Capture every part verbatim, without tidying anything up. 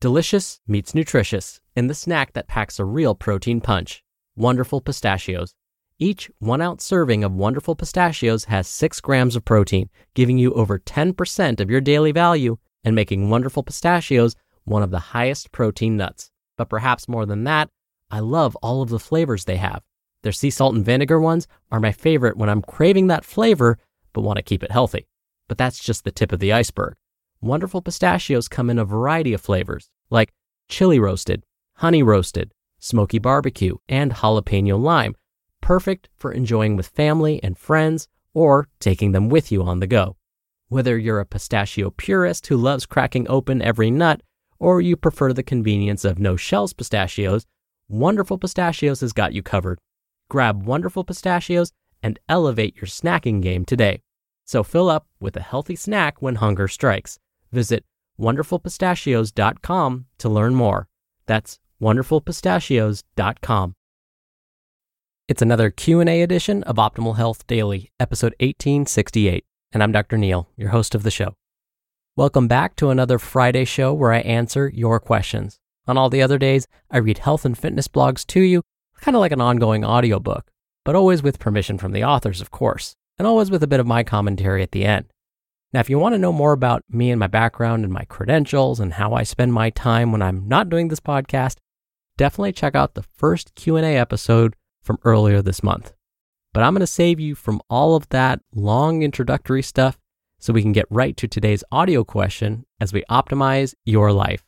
Delicious meets nutritious in the snack that packs a real protein punch. Wonderful Pistachios. Each one-ounce serving of Wonderful Pistachios has six grams of protein, giving you over ten percent of your daily value and making Wonderful Pistachios one of the highest protein nuts. But perhaps more than that, I love all of the flavors they have. Their sea salt and vinegar ones are my favorite when I'm craving that flavor but want to keep it healthy. But that's just the tip of the iceberg. Wonderful Pistachios come in a variety of flavors, like chili roasted, honey roasted, smoky barbecue, and jalapeno lime, perfect for enjoying with family and friends or taking them with you on the go. Whether you're a pistachio purist who loves cracking open every nut, or you prefer the convenience of no-shells pistachios, Wonderful Pistachios has got you covered. Grab Wonderful Pistachios and elevate your snacking game today. So fill up with a healthy snack when hunger strikes. Visit wonderful pistachios dot com to learn more. That's wonderful pistachios dot com. It's another Q and A edition of Optimal Health Daily, episode eighteen sixty-eight, and I'm Doctor Neal, your host of the show. Welcome back to another Friday show where I answer your questions. On all the other days, I read health and fitness blogs to you, kind of like an ongoing audiobook, but always with permission from the authors, of course, and always with a bit of my commentary at the end. Now, if you want to know more about me and my background and my credentials and how I spend my time when I'm not doing this podcast, definitely check out the first Q and A episode from earlier this month. But I'm going to save you from all of that long introductory stuff so we can get right to today's audio question as we optimize your life.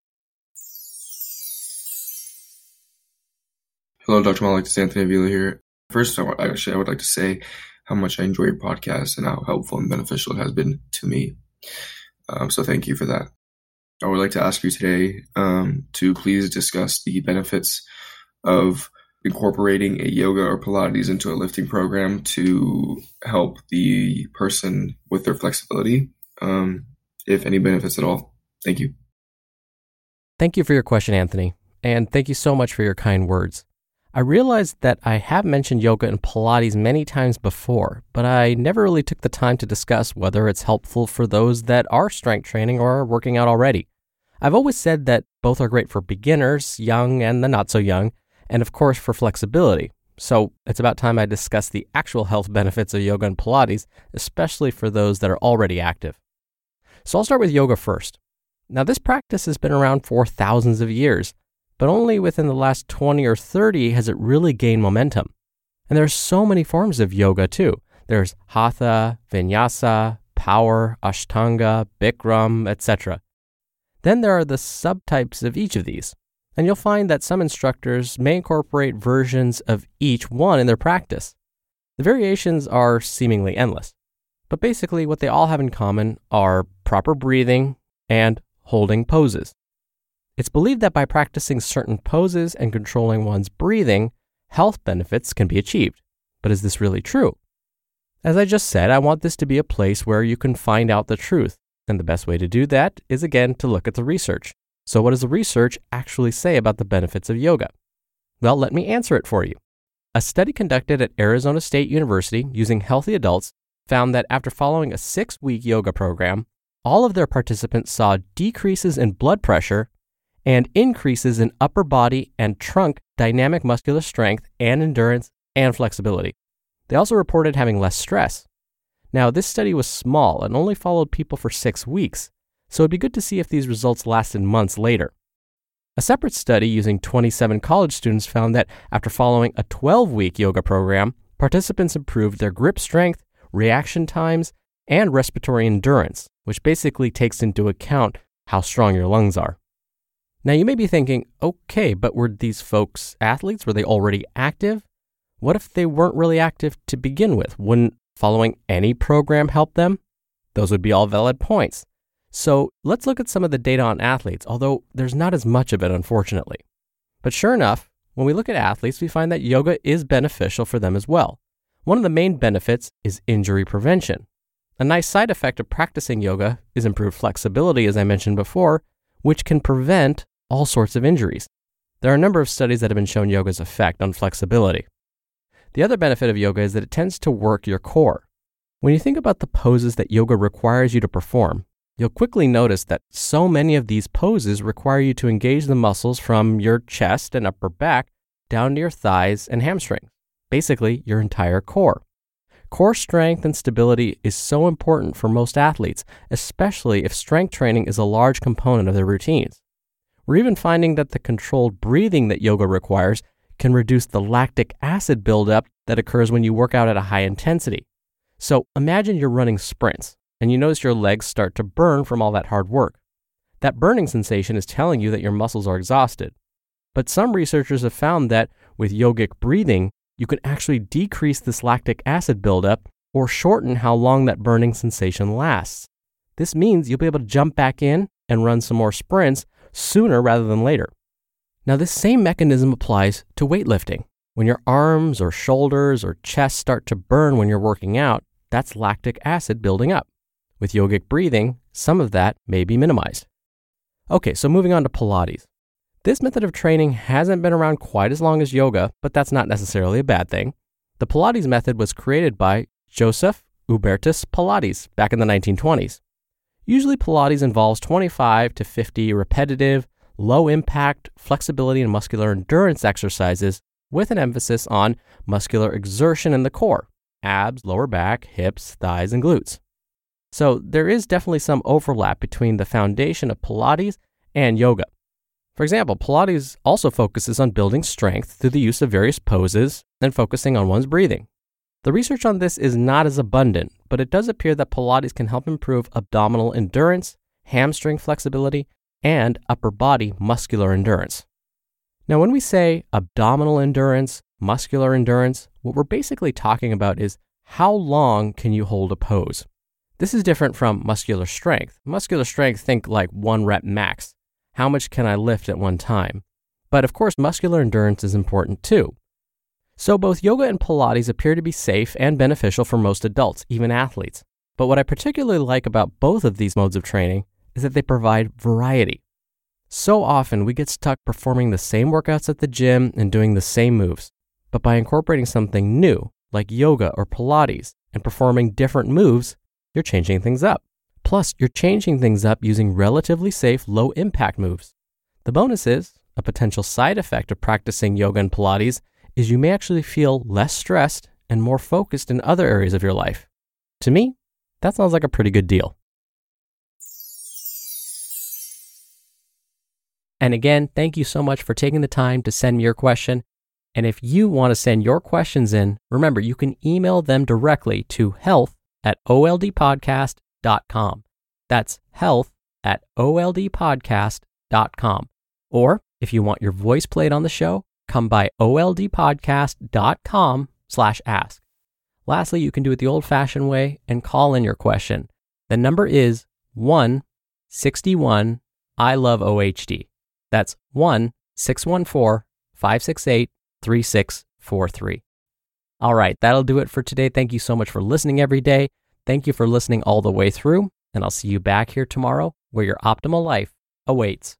Hello, Doctor Malik. It's Anthony Avila here. First, I, actually, I would like to say how much I enjoy your podcast and how helpful and beneficial it has been to me. Um, so thank you for that. I would like to ask you today um, to please discuss the benefits of incorporating a yoga or Pilates into a lifting program to help the person with their flexibility, um, if any benefits at all. Thank you. Thank you for your question, Anthony, and thank you so much for your kind words. I realized that I have mentioned yoga and Pilates many times before, but I never really took the time to discuss whether it's helpful for those that are strength training or are working out already. I've always said that both are great for beginners, young and the not so young, and of course for flexibility. So it's about time I discuss the actual health benefits of yoga and Pilates, especially for those that are already active. So I'll start with yoga first. Now, this practice has been around for thousands of years, but only within the last twenty or thirty has it really gained momentum. And there's so many forms of yoga too. There's Hatha, Vinyasa, Power, Ashtanga, Bikram, et cetera. Then there are the subtypes of each of these. And you'll find that some instructors may incorporate versions of each one in their practice. The variations are seemingly endless. But basically what they all have in common are proper breathing and holding poses. It's believed that by practicing certain poses and controlling one's breathing, health benefits can be achieved. But is this really true? As I just said, I want this to be a place where you can find out the truth. And the best way to do that is, again, to look at the research. So what does the research actually say about the benefits of yoga? Well, let me answer it for you. A study conducted at Arizona State University using healthy adults found that after following a six-week yoga program, all of their participants saw decreases in blood pressure and increases in upper body and trunk dynamic muscular strength and endurance and flexibility. They also reported having less stress. Now, this study was small and only followed people for six weeks, so it'd be good to see if these results lasted months later. A separate study using twenty-seven college students found that after following a twelve-week yoga program, participants improved their grip strength, reaction times, and respiratory endurance, which basically takes into account how strong your lungs are. Now, you may be thinking, okay, but were these folks athletes? Were they already active? What if they weren't really active to begin with? Wouldn't following any program help them? Those would be all valid points. So let's look at some of the data on athletes, although there's not as much of it, unfortunately. But sure enough, when we look at athletes, we find that yoga is beneficial for them as well. One of the main benefits is injury prevention. A nice side effect of practicing yoga is improved flexibility, as I mentioned before, which can prevent all sorts of injuries. There are a number of studies that have been shown yoga's effect on flexibility. The other benefit of yoga is that it tends to work your core. When you think about the poses that yoga requires you to perform, you'll quickly notice that so many of these poses require you to engage the muscles from your chest and upper back down to your thighs and hamstrings, basically your entire core. Core strength and stability is so important for most athletes, especially if strength training is a large component of their routines. We're even finding that the controlled breathing that yoga requires can reduce the lactic acid buildup that occurs when you work out at a high intensity. So imagine you're running sprints and you notice your legs start to burn from all that hard work. That burning sensation is telling you that your muscles are exhausted. But some researchers have found that with yogic breathing, you can actually decrease this lactic acid buildup or shorten how long that burning sensation lasts. This means you'll be able to jump back in and run some more sprints sooner rather than later. Now, this same mechanism applies to weightlifting. When your arms or shoulders or chest start to burn when you're working out, that's lactic acid building up. With yogic breathing, some of that may be minimized. Okay, so moving on to Pilates. This method of training hasn't been around quite as long as yoga, but that's not necessarily a bad thing. The Pilates method was created by Joseph Hubertus Pilates back in the nineteen twenties. Usually Pilates involves twenty-five to fifty repetitive, low-impact flexibility and muscular endurance exercises with an emphasis on muscular exertion in the core, abs, lower back, hips, thighs, and glutes. So there is definitely some overlap between the foundation of Pilates and yoga. For example, Pilates also focuses on building strength through the use of various poses and focusing on one's breathing. The research on this is not as abundant, but it does appear that Pilates can help improve abdominal endurance, hamstring flexibility, and upper body muscular endurance. Now, when we say abdominal endurance, muscular endurance, what we're basically talking about is how long can you hold a pose. This is different from muscular strength. Muscular strength, think like one rep max. How much can I lift at one time? But of course, muscular endurance is important too. So both yoga and Pilates appear to be safe and beneficial for most adults, even athletes. But what I particularly like about both of these modes of training is that they provide variety. So often we get stuck performing the same workouts at the gym and doing the same moves. But by incorporating something new, like yoga or Pilates, and performing different moves, you're changing things up. Plus, you're changing things up using relatively safe, low-impact moves. The bonus is, a potential side effect of practicing yoga and Pilates is you may actually feel less stressed and more focused in other areas of your life. To me, that sounds like a pretty good deal. And again, thank you so much for taking the time to send me your question. And if you want to send your questions in, remember, you can email them directly to health at o l d podcast dot com. That's health at o l d podcast dot com. Or if you want your voice played on the show, come by o l d podcast dot com slash ask. Lastly, you can do it the old-fashioned way and call in your question. The number is one six one I love O H D. That's one six one four five six eight three six four three. All right, that'll do it for today. Thank you so much for listening every day. Thank you for listening all the way through, and I'll see you back here tomorrow where your optimal life awaits.